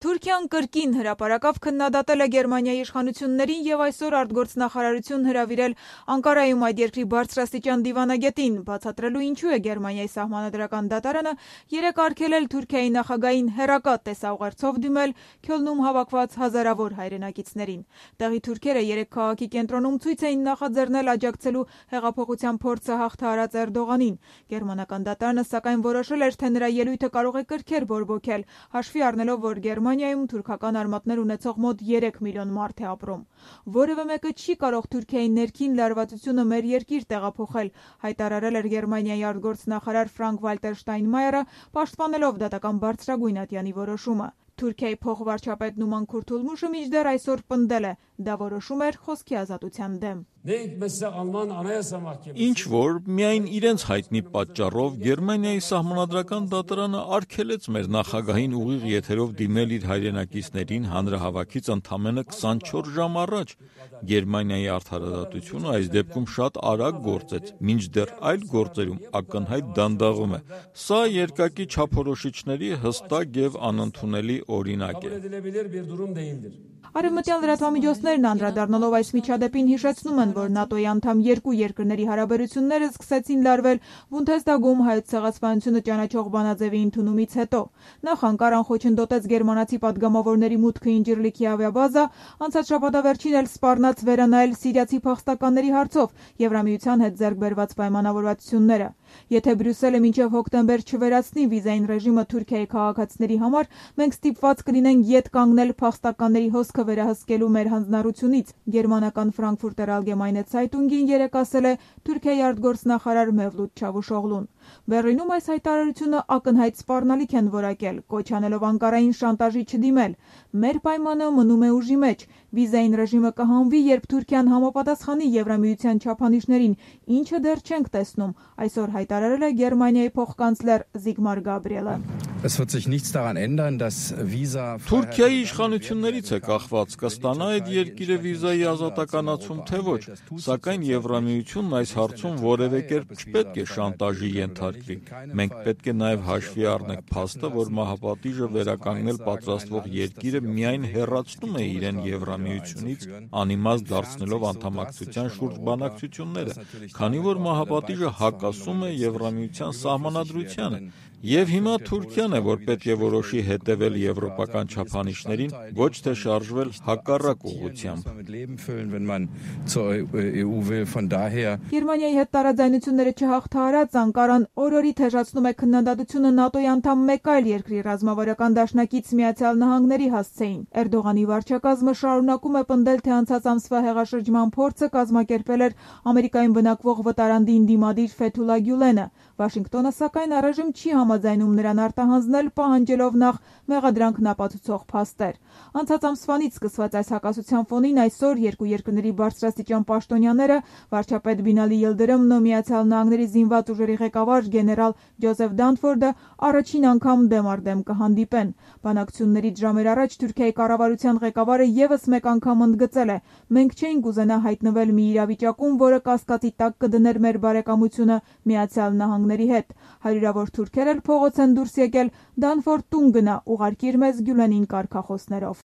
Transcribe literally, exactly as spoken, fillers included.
Թուրքիան կրկին հրապարակավ քննադատել է Գերմանիայի իշխանություններին եւ այսօր արտգործնախարարություն հրավիրել Անկարայում այդ երկրի բարձրաստիճան դիվանագետին, բացատրելու ինչու է Գերմանիայի սահմանադրական դատարանը երեկ արգելել Թուրքիայի նախագահին հեռակա տեսաուղերձով դիմել Քյոլնում հավաքված հազարավոր հայրենակիցներին։ Տեղի թուրքերը երեկ քաղաքի կենտրոնում ցույց էին նախաձեռնել աջակցելու հեղափոխության փորձը հաղթահարած Էրդողանին։ Գերմանական դատարանը սակայն որոշել էր, թե նրա ելույթը կարող է կրքեր բորբոքել, հաշվի առնելով, որ Գերմանիայում թուրքական արմատներ ունեցող մոտ երեք միլիոն մարդ է ապրում։ Որևէ մեկը չի կարող Թուրքիայի ներքին լարվածությունը մեր երկիր տեղափոխել, հայտարարել էր Գերմանիայի արտգործնախարար Ֆրանկ Վալտեր Շտայնմայերը, պաշտպանելով դատական բարձրագույն ատյանի որոշումը։ Թուրքիայի փոխվարչապետ Նուման Քուրթուլմուշը մինչդեռ այսօր պնդել է, դա որոշում էր խոսքի ազատության դեմ։ Ինչ որ միայն իրենց հայտնի պատճառով Գերմանիայի սահմանադրական դատարանը արգելեց մեր նախագահին ուղիղ եթերով դիմել իր հայրենակիցներին հանրահավաքից ընդամենը քսանչորս ժամ առաջ։ Գերմանիայի արդարադատությունը այս դեպքում շատ արագ գործեց, մինչդեռ այլ գործերում ակնհայտ դանդաղում է։ Սա երկակի չափորոշիչների հստակ եւ անընդունելի օրինակ է։ Արևմտյան լրատվամիջոցներն անդրադառնալով այս միջադեպին հիշեցնում են, որ ՆԱՏՕ-ի անդամ երկու երկրների հարաբերությունները սկսեցին լարվել Բունդեսդագում հայոց ցեղասպանությունը ճանաչող բանաձևի ընդունումից հետո։ Նախ Անկարան խոչընդոտեց գերմանացի падգամավորների մուտքը Ինջիրլիքի ավիաբազա, անցած շաբաթավերջին էլ սպառնաց վերանայել սիրիացի փախստականների հարցով Եվրամիության հետ ձեռք բերված պայմանավորվածությունները։ Եթե Բրյուսելը մինչև հոկտեմբեր չվերացնի վիզային ռեժիմը Թուրքիայի քաղաքացիների համար, մենք ստիպված կլինենք ետ կանգնել փախստականների հոսքը վերահսկելու մեր հանձնառությունից, գերմանական Ֆրանկֆուրտեր Ալգեմայնե Ցայտունգին երեկ ասել է Թուրքիայի արտգործնախարար Մևլութ Չավուշօղլուն։ Բեռլինում այս հայտարարությունը ակնհայտ սպառնալիք են որակել, կոչ անելով Անկարային շանտաժի չդիմել։ Մեր պայմանը մնում է ուժի մեջ։ Վիզային ռեժիմը կհանվի, երբ Թուրքիան համապատասխանի Եվրամիության չափանիշներին, ինչը դեռ չենք տեսնում, այսօր հայտարարել է Գերմանիայի փոխկանցլեր Զիգմար Գաբրիելը։ Թուրքիայի իշխանություններից է կախված, կստանա այդ երկիրը վիզայի ազատականացում թե ոչ, սակայն Եվրամիությունն այս հարցում որևէ կերպ չպետք է շանտաժի ենթարկվի։ Մենք պետք է նաև հաշվի առնենք փաստը, որ մահապատիժը վերականգնել պատրաստվող երկիրը միայն հեռացնում է իրեն Եվրամիությունից, անիմաստ դարձնելով անդամակցության շուրջ բանակցությունները, քանի որ մահապատիժը հակասում է Եվրամիության սահմանադրությանը։ Եվ հիմա Թուրքիան է, որ պետք է որոշի հետևել եվրոպական չափանիշներին, ոչ թե շարժվել հակառակ ուղղությամբ։ Գերմանիայի հետ տարաձայնությունները չհաղթահարած Անկարան օրորի թեժացնում է քննադատությունը ՆԱՏՕ-ի անդամ մեկ այլ երկրի ռազմավարական դաշնակից Միացյալ Նահանգների հասցեին։ Էրդողանի վարչակազմը շարունակում է պնդել, թե անցած ամսվա հեղաշրջման փորձը կազմակերպել էր Ամերիկայում բնակվող վտարանդին դիմադիր Ֆեթուլա Գյուլենը։ Վաշինգտոնը սակայն առայժմ չի համաձայնում նրան արտահանձնել, պահանջելով նախ մեղադրանքն ապացուցող փաստեր։ Անցած ամսվանից սկսված այս հակասության ֆոնին այսօր երկու երկրների բարձրաստիճան պաշտոնյաները վարչապետ Բինալի Յիլդրըմն ու Միացյալ Նահանգների զինված ուժերի ղեկավար գեներալ Ջոզեֆ Դանֆորդը առաջին անգամ դեմ առ դեմ կհանդիպեն։ Բանակցություններից ժամեր առաջ Թուրքիայի կառավարության ղեկավարը եւս մեկ անգամ ընդգծել է. մենք չենք ուզենա հայտնվել մի իրավիճակում, որը կասկածի տակ կդներ մեր բարեկամությունը Միացյալ Նահանգների հետ։ Հարյուրավոր թուրքեր էլ փողոց են դուրս եկել, Դանֆորդ տուն գնա, ուղարկիր մեզ Գյուլենին կարգախոսներով։